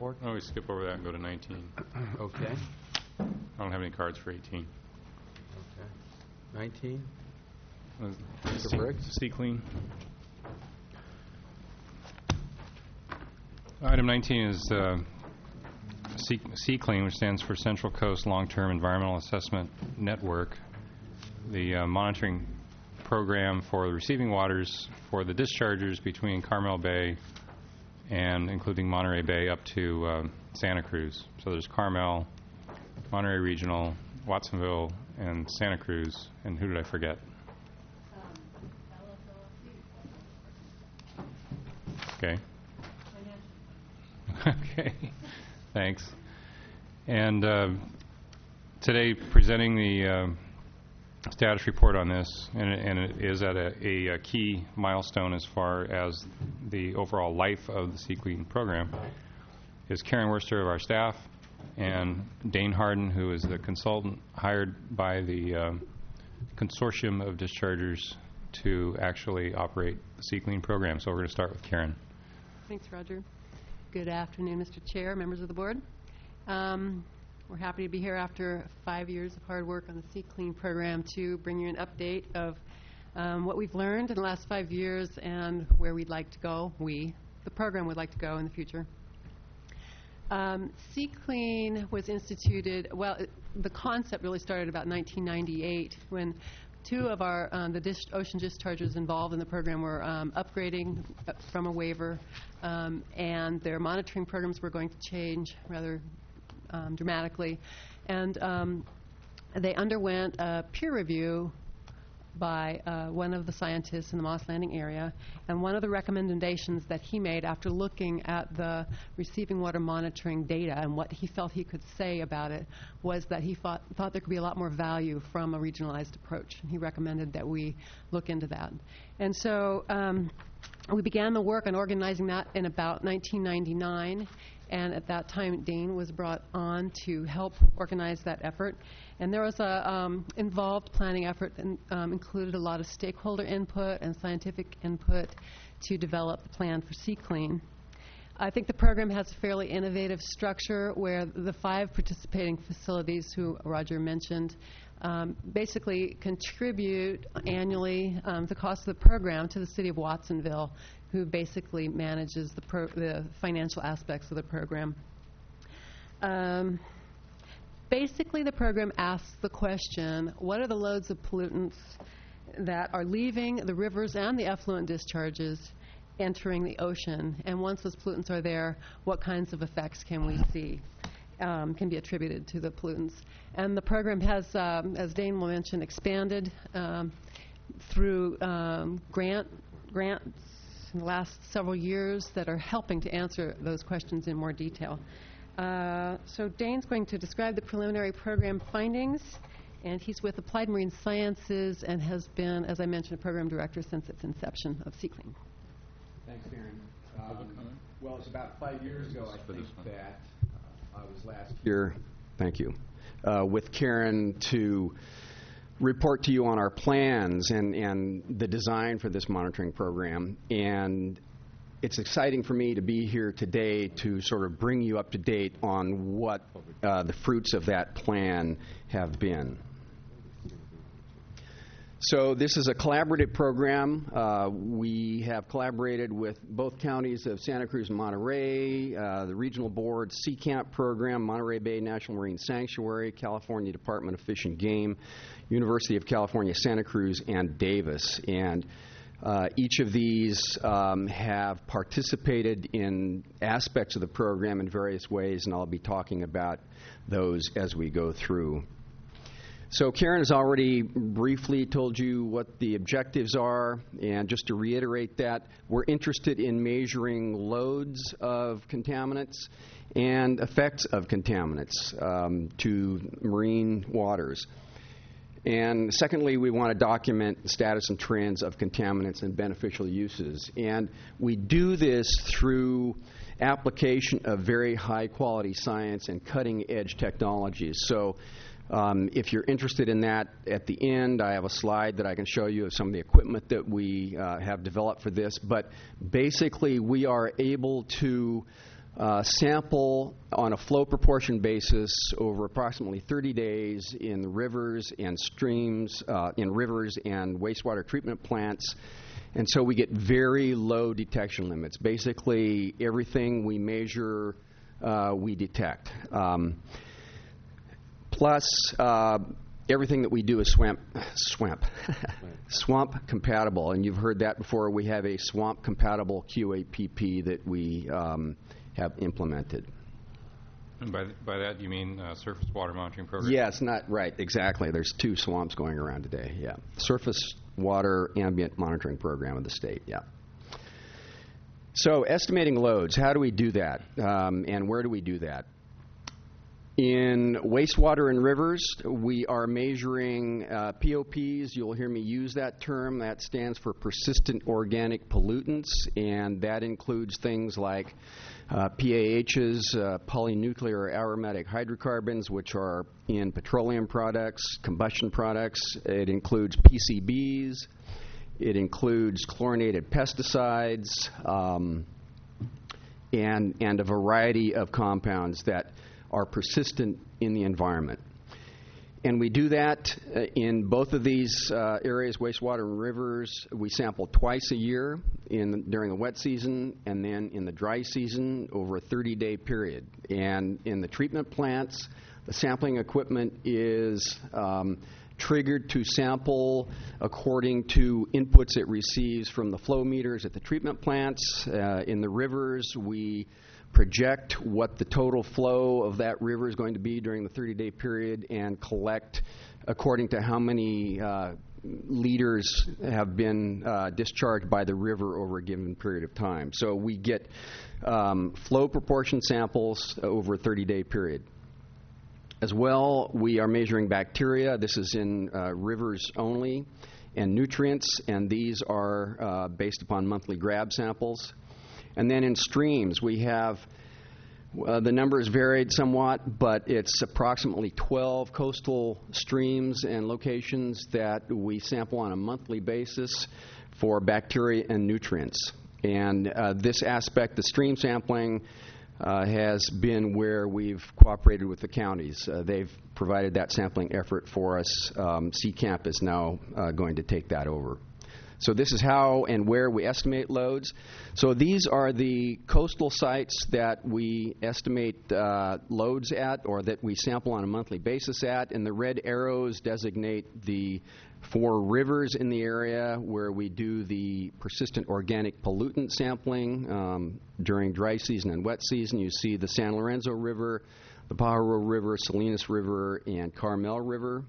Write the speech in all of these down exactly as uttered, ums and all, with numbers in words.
report? Why don't we skip over that and go to nineteen? Okay. I don't have any cards for eighteen. Okay. nineteen. Uh, Mister C- Briggs? C-Clean. Item nineteen is uh, C- C-Clean, which stands for Central Coast Long-Term Environmental Assessment Network, the uh, monitoring program for the receiving waters for the dischargers between Carmel Bay and including Monterey Bay up to uh, Santa Cruz. So there's Carmel, Monterey Regional, Watsonville, and Santa Cruz. And who did I forget? Okay. Okay. Thanks. And uh, today, presenting the uh, status report on this, and it, and it is at a, a, a key milestone as far as the overall life of the C-Clean program, is Karen Worcester of our staff and Dane Harden, who is the consultant hired by the uh, consortium of dischargers to actually operate the C-Clean program. So we're going to start with Karen. Thanks, Roger. Good afternoon, Mister Chair, members of the board. Um, we're happy to be here after five years of hard work on the C-Clean program to bring you an update of um, what we've learned in the last five years and where we'd like to go, we, the program would like to go in the future. Um, C-Clean was instituted, well, it, the concept really started about nineteen ninety-eight when two of our, um, the dis- ocean dischargers involved in the program were um, upgrading uh, from a waiver, um, and their monitoring programs were going to change rather um, dramatically. And um, they underwent a peer review by uh, one of the scientists in the Moss Landing area, and one of the recommendations that he made after looking at the receiving water monitoring data and what he felt he could say about it was that he thought, thought there could be a lot more value from a regionalized approach, and he recommended that we look into that. And so um, we began the work on organizing that in about nineteen ninety-nine, and at that time Dane was brought on to help organize that effort. And there was a um, involved planning effort that um, included a lot of stakeholder input and scientific input to develop the plan for C-Clean. I think the program has a fairly innovative structure where the five participating facilities who Roger mentioned um, basically contribute annually um, the cost of the program to the city of Watsonville, who basically manages the, pro the financial aspects of the program. Um, Basically, the program asks the question, what are the loads of pollutants that are leaving the rivers and the effluent discharges entering the ocean? And once those pollutants are there, what kinds of effects can we see um, can be attributed to the pollutants? And the program has, um, as Dane will mention, expanded um, through um, grant grants in the last several years that are helping to answer those questions in more detail. Uh, so Dane's going to describe the preliminary program findings, and he's with Applied Marine Sciences and has been, as I mentioned, a program director since its inception of C-Clean. Thanks, Karen. Um, well, it's about five years ago, I think, that uh, I was last here, thank you, uh, with Karen to report to you on our plans and, and the design for this monitoring program. And it's exciting for me to be here today to sort of bring you up to date on what uh, the fruits of that plan have been. So this is a collaborative program. Uh, we have collaborated with both counties of Santa Cruz and Monterey, uh, the regional board, C CAMP program, Monterey Bay National Marine Sanctuary, California Department of Fish and Game, University of California, Santa Cruz, and Davis. And Uh, each of these um, have participated in aspects of the program in various ways, and I'll be talking about those as we go through. So Karen has already briefly told you what the objectives are, and just to reiterate that, we're interested in measuring loads of contaminants and effects of contaminants um, to marine waters. And secondly, we want to document the status and trends of contaminants and beneficial uses. And we do this through application of very high-quality science and cutting-edge technologies. So um, if you're interested in that, at the end, I have a slide that I can show you of some of the equipment that we uh, have developed for this. But basically, we are able to uh, sample on a flow proportion basis over approximately thirty days in the rivers and streams, uh, in rivers and wastewater treatment plants. And so we get very low detection limits. Basically, everything we measure, uh, we detect. Um, plus, uh, everything that we do is swamp, swamp, swamp compatible. And you've heard that before. We have a swamp compatible Q A P P that we um, have implemented. And by, th- by that, you mean uh, surface water monitoring program? Yes, not right, exactly. There's two swamps going around today, yeah. Surface water ambient monitoring program of the state, yeah. So estimating loads, how do we do that? Um, and where do we do that? In wastewater and rivers, we are measuring uh, P O Ps. You'll hear me use that term. That stands for persistent organic pollutants, and that includes things like uh, P A Hs, uh, polynuclear aromatic hydrocarbons, which are in petroleum products, combustion products. It includes P C Bs. It includes chlorinated pesticides, um, and, and a variety of compounds that are persistent in the environment. And we do that uh, in both of these uh, areas, wastewater and rivers. We sample twice a year in during the wet season and then in the dry season over a thirty-day period. And in the treatment plants, the sampling equipment is um, triggered to sample according to inputs it receives from the flow meters at the treatment plants. Uh, in the rivers, we project what the total flow of that river is going to be during the thirty-day period and collect according to how many uh, liters have been uh, discharged by the river over a given period of time. So we get um, flow proportion samples over a thirty-day period. As well, we are measuring bacteria. This is in uh, rivers only, and nutrients, and these are uh, based upon monthly grab samples. And then in streams, we have, uh, the numbers varied somewhat, but it's approximately twelve coastal streams and locations that we sample on a monthly basis for bacteria and nutrients. And uh, this aspect, the stream sampling, uh, has been where we've cooperated with the counties. Uh, they've provided that sampling effort for us. Um, C CAMP is now uh, going to take that over. So this is how and where we estimate loads. So these are the coastal sites that we estimate uh, loads at, or that we sample on a monthly basis at, and the red arrows designate the four rivers in the area where we do the persistent organic pollutant sampling um, during dry season and wet season. You see the San Lorenzo River, the Pajaro River, Salinas River, and Carmel River.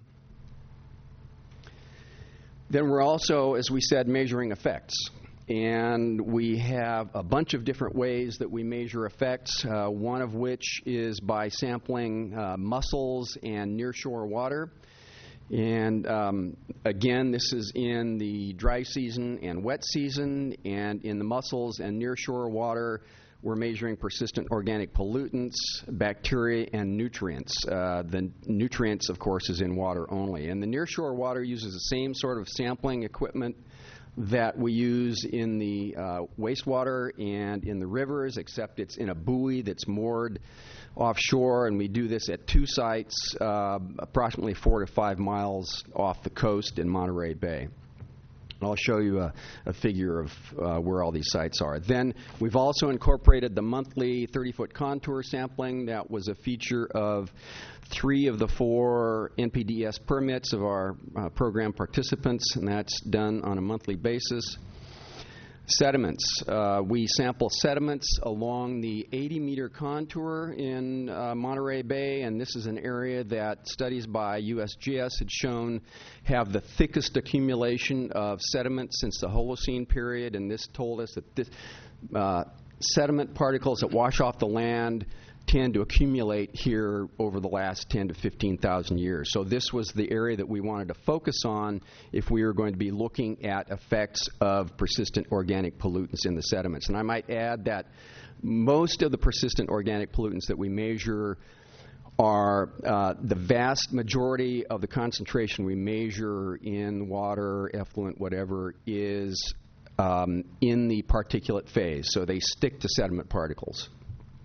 Then we're also, as we said, measuring effects. And we have a bunch of different ways that we measure effects, uh, one of which is by sampling uh, mussels and nearshore water. And um, again, this is in the dry season and wet season. And in the mussels and nearshore water, we're measuring persistent organic pollutants, bacteria, and nutrients. Uh, the nutrients, of course, is in water only. And the nearshore water uses the same sort of sampling equipment that we use in the uh, wastewater and in the rivers, except it's in a buoy that's moored offshore, and we do this at two sites, uh, approximately four to five miles off the coast in Monterey Bay. I'll show you a, a figure of uh, where all these sites are. Then we've also incorporated the monthly thirty-foot contour sampling. That was a feature of three of the four N P D E S permits of our uh, program participants, and that's done on a monthly basis. Sediments. Uh, we sample sediments along the eighty meter contour in uh, Monterey Bay, and this is an area that studies by U S G S had shown have the thickest accumulation of sediment since the Holocene period, and this told us that this, uh, sediment particles that wash off the land tend to accumulate here over the last ten to fifteen thousand years. So this was the area that we wanted to focus on if we were going to be looking at effects of persistent organic pollutants in the sediments. And I might add that most of the persistent organic pollutants that we measure are uh, the vast majority of the concentration we measure in water, effluent, whatever, is um, in the particulate phase. So they stick to sediment particles.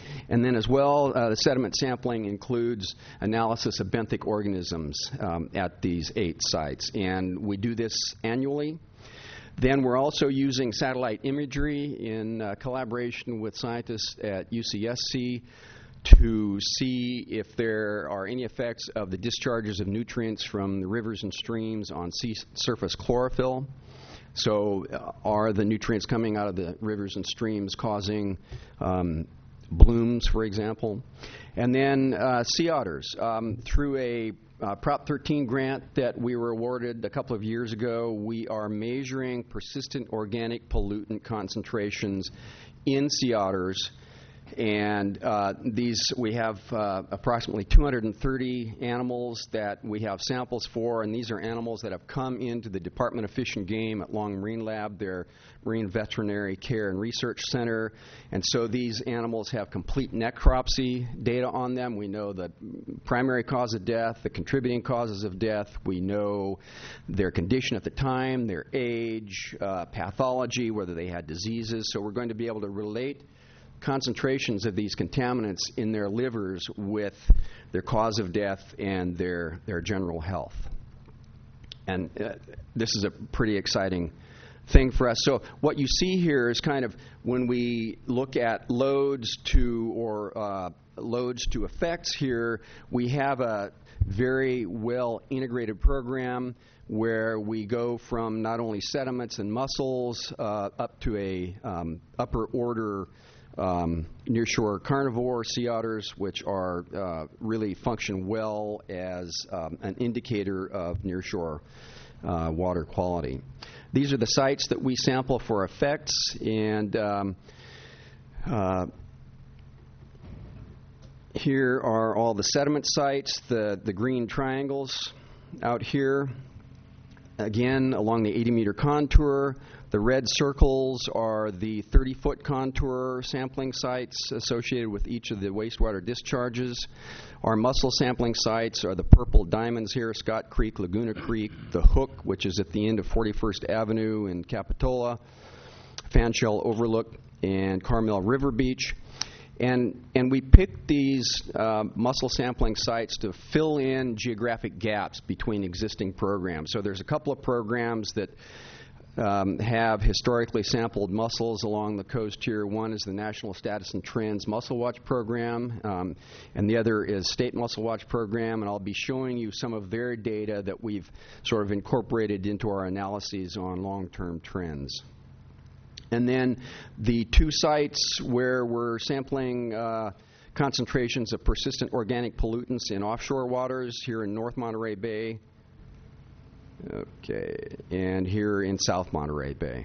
And then as well, uh, the sediment sampling includes analysis of benthic organisms um, at these eight sites. And we do this annually. Then we're also using satellite imagery in uh, collaboration with scientists at U C S C to see if there are any effects of the discharges of nutrients from the rivers and streams on sea surface chlorophyll. So uh, are the nutrients coming out of the rivers and streams causing um, blooms, for example? And then uh, sea otters. Um, through a uh, Prop thirteen grant that we were awarded a couple of years ago, we are measuring persistent organic pollutant concentrations in sea otters. And uh, these, we have uh, approximately two hundred thirty animals that we have samples for, and these are animals that have come into the Department of Fish and Game at Long Marine Lab, their Marine Veterinary Care and Research Center. And so these animals have complete necropsy data on them. We know the primary cause of death, the contributing causes of death. We know their condition at the time, their age, uh, pathology, whether they had diseases. So we're going to be able to relate concentrations of these contaminants in their livers with their cause of death and their, their general health. And uh, this is a pretty exciting thing for us. So what you see here is kind of when we look at loads to or uh, loads to effects here, we have a very well integrated program where we go from not only sediments and mussels uh, up to a um, upper order Um, nearshore carnivore sea otters, which are uh, really function well as um, an indicator of nearshore uh, water quality. These are the sites that we sample for effects, and um, uh, here are all the sediment sites, the, the green triangles out here. Again, along the eighty meter contour. The red circles are the thirty foot contour sampling sites associated with each of the wastewater discharges. Our mussel sampling sites are the purple diamonds here, Scott Creek, Laguna Creek, the Hook, which is at the end of forty-first Avenue in Capitola, Fanshell Overlook, and Carmel River Beach. And, and we picked these uh, mussel sampling sites to fill in geographic gaps between existing programs. So there's a couple of programs that Um, have historically sampled mussels along the coast here. One is the National Status and Trends Mussel Watch Program, um, and the other is State Mussel Watch Program, and I'll be showing you some of their data that we've sort of incorporated into our analyses on long-term trends. And then the two sites where we're sampling uh, concentrations of persistent organic pollutants in offshore waters here in North Monterey Bay, okay, and here in South Monterey Bay.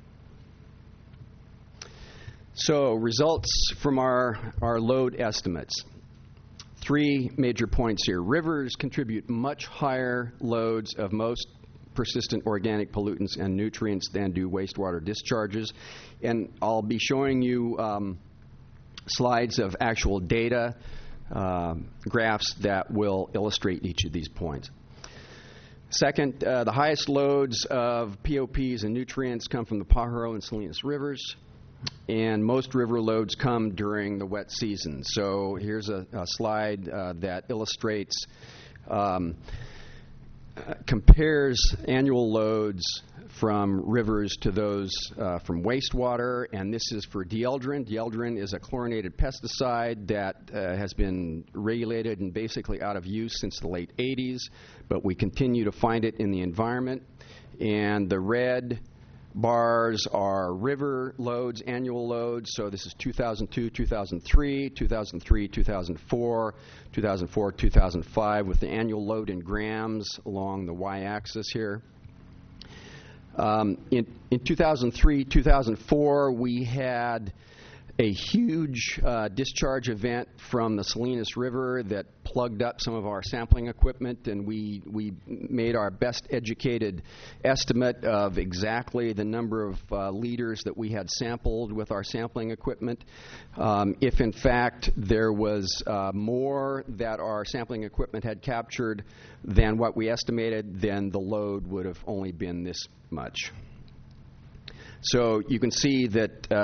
So results from our, our load estimates. Three major points here. Rivers contribute much higher loads of most persistent organic pollutants and nutrients than do wastewater discharges. And I'll be showing you um, slides of actual data, uh, graphs that will illustrate each of these points. Second, uh, the highest loads of P O Ps and nutrients come from the Pajaro and Salinas rivers, and most river loads come during the wet season. So here's a, a slide uh, that illustrates, um, uh, compares annual loads from rivers to those uh, from wastewater, and this is for dieldrin. Dieldrin is a chlorinated pesticide that uh, has been regulated and basically out of use since the late eighties, but we continue to find it in the environment. And the red bars are river loads, annual loads, so this is two thousand two, two thousand three, two thousand three, two thousand four, two thousand four, two thousand five, with the annual load in grams along the y-axis here. Um, in, in two thousand three, two thousand four, we had a huge uh, discharge event from the Salinas River that plugged up some of our sampling equipment, and we, we made our best educated estimate of exactly the number of uh, liters that we had sampled with our sampling equipment. Um, if in fact there was uh, more that our sampling equipment had captured than what we estimated, then the load would have only been this much. So you can see that uh,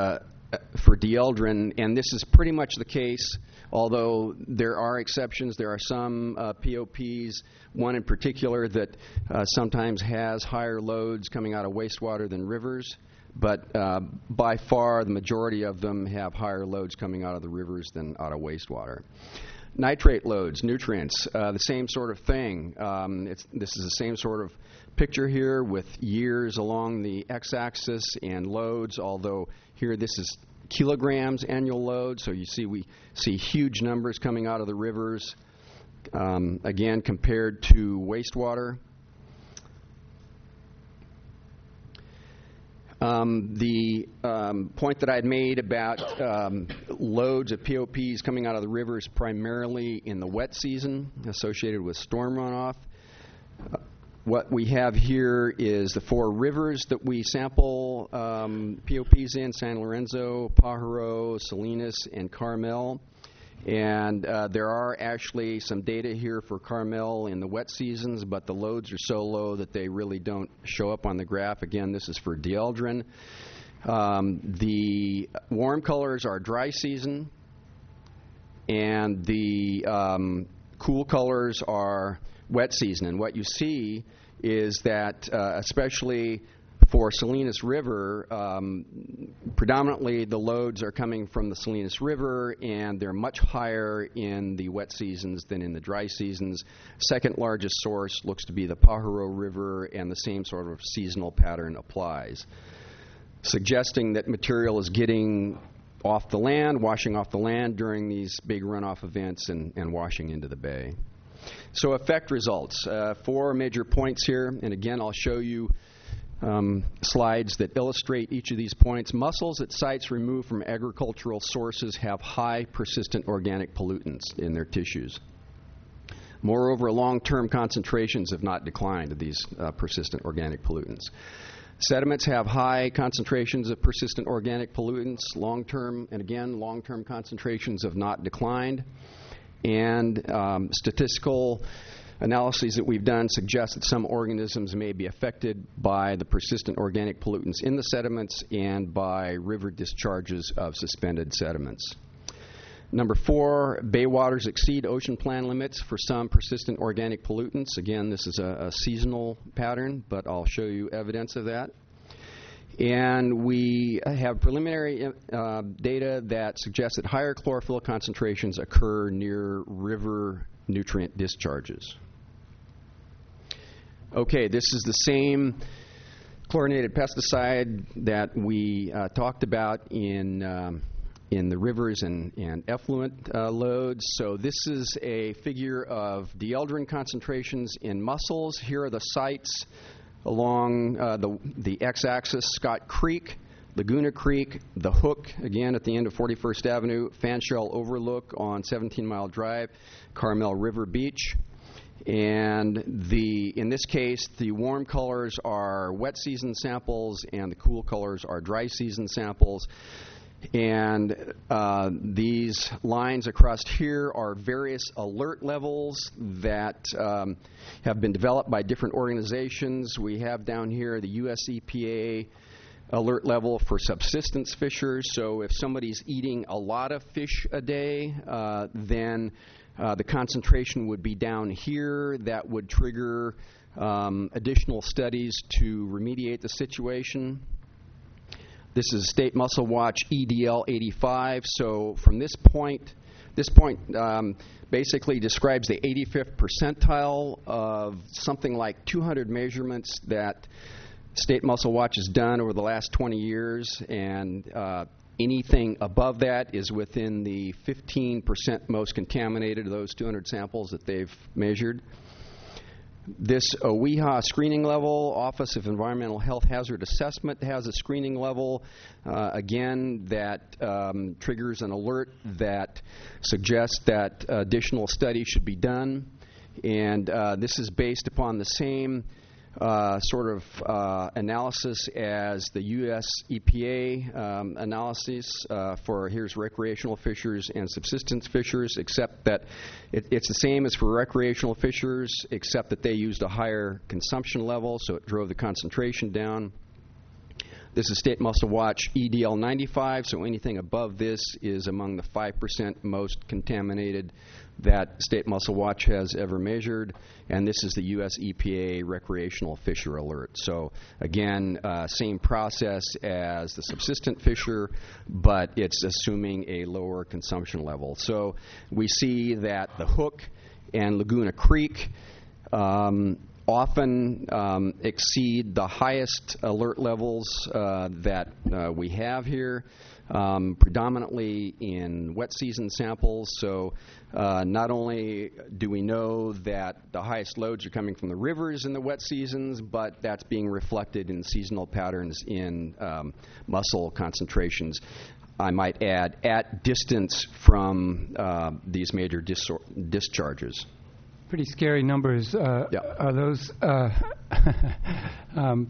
for Dieldrin, and this is pretty much the case, although there are exceptions. There are some uh, P O Ps, one in particular that uh, sometimes has higher loads coming out of wastewater than rivers, but uh, by far the majority of them have higher loads coming out of the rivers than out of wastewater. Nitrate loads, nutrients, uh, the same sort of thing. Um, it's, this is the same sort of picture here with years along the x-axis and loads, although here this is kilograms annual load, so you see we see huge numbers coming out of the rivers, um, again compared to wastewater. Um, the um, point that I had made about um, loads of P O Ps coming out of the rivers primarily in the wet season associated with storm runoff. Uh, what we have here is the four rivers that we sample um, P O Ps in: San Lorenzo, Pajaro, Salinas, and Carmel. And uh, there are actually some data here for Carmel in the wet seasons, but the loads are so low that they really don't show up on the graph. Again, this is for Dieldrin. Um, the warm colors are dry season, and the um, cool colors are wet season. And what you see is that, uh, especially for Salinas River, um, predominantly the loads are coming from the Salinas River, and they're much higher in the wet seasons than in the dry seasons. Second largest source looks to be the Pajaro River, and the same sort of seasonal pattern applies, suggesting that material is getting off the land, washing off the land during these big runoff events and, and washing into the bay. So effect results. Uh, four major points here, and again I'll show you Um, slides that illustrate each of these points. Mussels at sites removed from agricultural sources have high persistent organic pollutants in their tissues. Moreover, long-term concentrations have not declined of these uh, persistent organic pollutants. Sediments have high concentrations of persistent organic pollutants. Long-term, and again, long-term concentrations have not declined. And um, statistical analyses that we've done suggest that some organisms may be affected by the persistent organic pollutants in the sediments and by river discharges of suspended sediments. Number four, bay waters exceed ocean plan limits for some persistent organic pollutants. Again, this is a, a seasonal pattern, but I'll show you evidence of that. And we have preliminary uh, data that suggests that higher chlorophyll concentrations occur near river nutrient discharges. Okay, this is the same chlorinated pesticide that we uh, talked about in um, in the rivers and, and effluent uh, loads. So this is a figure of Dieldrin concentrations in mussels. Here are the sites along uh, the, the x-axis: Scott Creek, Laguna Creek, the Hook, again at the end of forty-first Avenue, Fanshell Overlook on seventeen mile Drive, Carmel River Beach. And the, in this case, the warm colors are wet season samples and the cool colors are dry season samples. And uh, these lines across here are various alert levels that um, have been developed by different organizations. We have down here the U S E P A alert level for subsistence fishers. So if somebody's eating a lot of fish a day, uh, then Uh, the concentration would be down here. That would trigger um, additional studies to remediate the situation. This is State Mussel Watch E D L eighty-five. So from this point, this point um, basically describes the eighty-fifth percentile of something like two hundred measurements that State Mussel Watch has done over the last twenty years, and uh, anything above that is within the fifteen percent most contaminated of those two hundred samples that they've measured. This O W I H A screening level, Office of Environmental Health Hazard Assessment, has a screening level, uh, again, that um, triggers an alert that suggests that additional study should be done. And uh, this is based upon the same Uh, sort of uh, analysis as the U S E P A um, analysis uh, for here's recreational fishers and subsistence fishers, except that it, it's the same as for recreational fishers, except that they used a higher consumption level, so it drove the concentration down. This is State Mussel Watch E D L ninety-five, so anything above this is among the five percent most contaminated that State Mussel Watch has ever measured, and this is the U S E P A Recreational Fisher Alert. So again, uh, same process as the subsistent fisher, but it's assuming a lower consumption level. So we see that the Hook and Laguna Creek um, often um, exceed the highest alert levels uh, that uh, we have here, um, predominantly in wet season samples. So uh, not only do we know that the highest loads are coming from the rivers in the wet seasons, but that's being reflected in seasonal patterns in um, mussel concentrations. I might add, at distance from uh, these major dis- discharges. Pretty scary numbers. Uh, Yeah. Are those? Uh, um,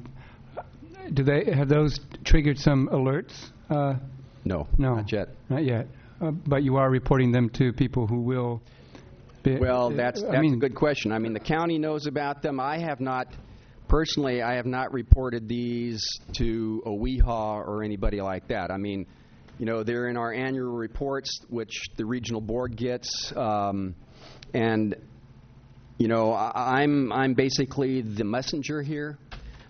do they have those triggered some alerts? Uh, No, no, not yet. Not yet. Uh, but you are reporting them to people who will. Be, Well, that's, I that's mean, a good question. I mean, the county knows about them. I have not, personally, I have not reported these to O E H A or anybody like that. I mean, you know, they're in our annual reports, which the regional board gets, um, and, you know, I, I'm I'm basically the messenger here,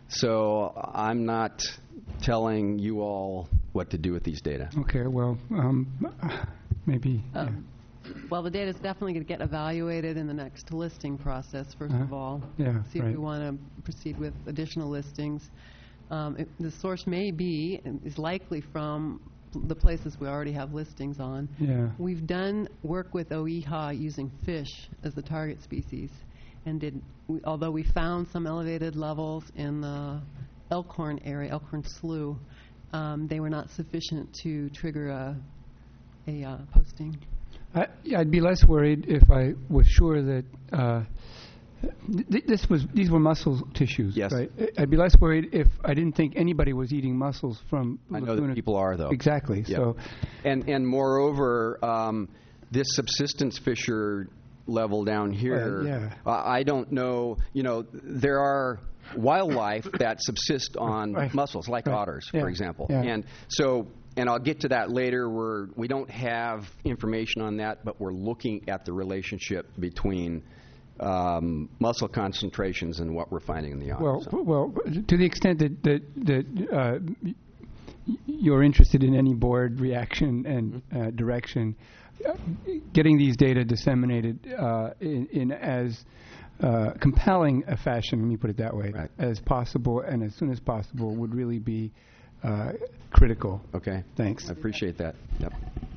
so I'm not telling you all what to do with these data. Okay. Well, um, maybe. Um, Well, the data is definitely going to get evaluated in the next listing process, first of Uh-huh. all. Yeah, See if we right. want to proceed with additional listings. Um, it- The source may be, and is likely from the places we already have listings on. Yeah. We've done work with O E H A using fish as the target species, and did, we- although we found some elevated levels in the Elkhorn area, Elkhorn Slough, um, they were not sufficient to trigger a, a uh, posting. I, I'd be less worried if I was sure that uh, th- this was these were mussel tissues, Yes. right? I- I'd be less worried if I didn't think anybody was eating mussels from I know Laguna. that people are, though. Exactly. Yeah. So, And and moreover, um, this subsistence fisher level down here, Well, yeah. uh, I don't know, you know, there are wildlife that subsist on Right. mussels, like Right. otters, Yeah. for example. Yeah. And so, and I'll get to that later, where we don't have information on that, but we're looking at the relationship between um, mussel concentrations and what we're finding in the otter. well, So- well, to the extent that that, that uh, y- you're interested in any board reaction and Mm-hmm. uh, direction, uh, getting these data disseminated uh, in, in as uh, compelling a fashion, let me put it that way, Right. as possible and as soon as possible would really be uh, critical. Okay. Thanks. I appreciate that. Yep.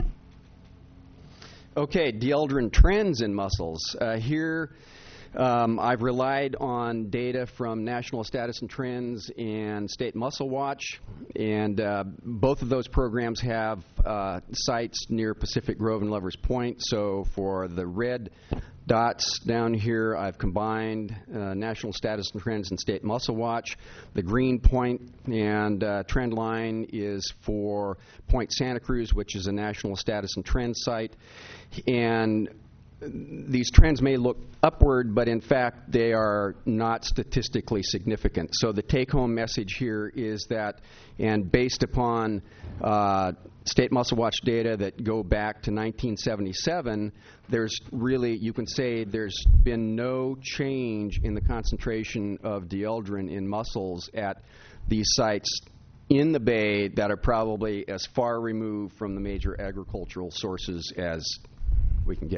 Okay, Dieldrin trends in mussels. Uh, here, um, I've relied on data from National Status and Trends and State Mussel Watch, and uh, both of those programs have uh, sites near Pacific Grove and Lovers Point. So for the red dots down here, I've combined uh, National Status and Trends and State Mussel Watch. The green point and uh, trend line is for Point Santa Cruz, which is a National Status and Trends site. And these trends may look upward, but in fact they are not statistically significant. So the take-home message here is that, and based upon uh, State Mussel Watch data that go back to nineteen seventy-seven, there's really, you can say there's been no change in the concentration of dieldrin in mussels at these sites in the bay that are probably as far removed from the major agricultural sources as we can get.